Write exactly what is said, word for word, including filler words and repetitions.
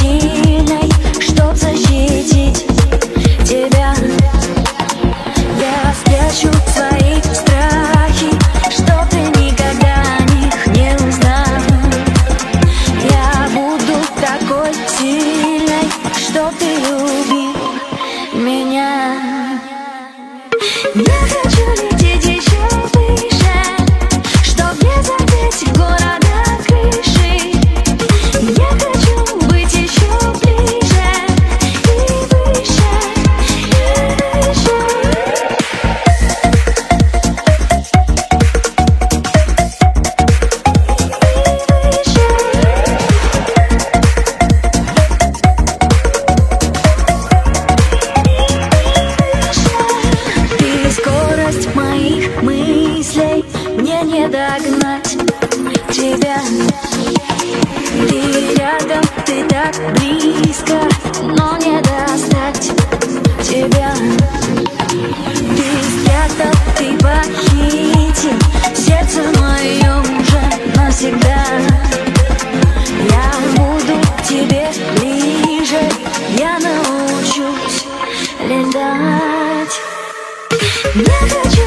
сильной, чтоб защитить тебя. Я спрячу свои страхи, чтоб ты никогда о них не узнал. Я буду такой сильной, чтоб ты любил меня. Я хочу лететь еще выше, чтоб не задеть города крыши. Я хочу быть еще ближе и выше, и выше. Ты скорость моих мыслей, мне не догнать тебя. Ты рядом, ты так близко, но не достать тебя. Ты спрятал, ты похитил сердце мое уже навсегда. Я буду к тебе ближе, я научусь летать. Я хочу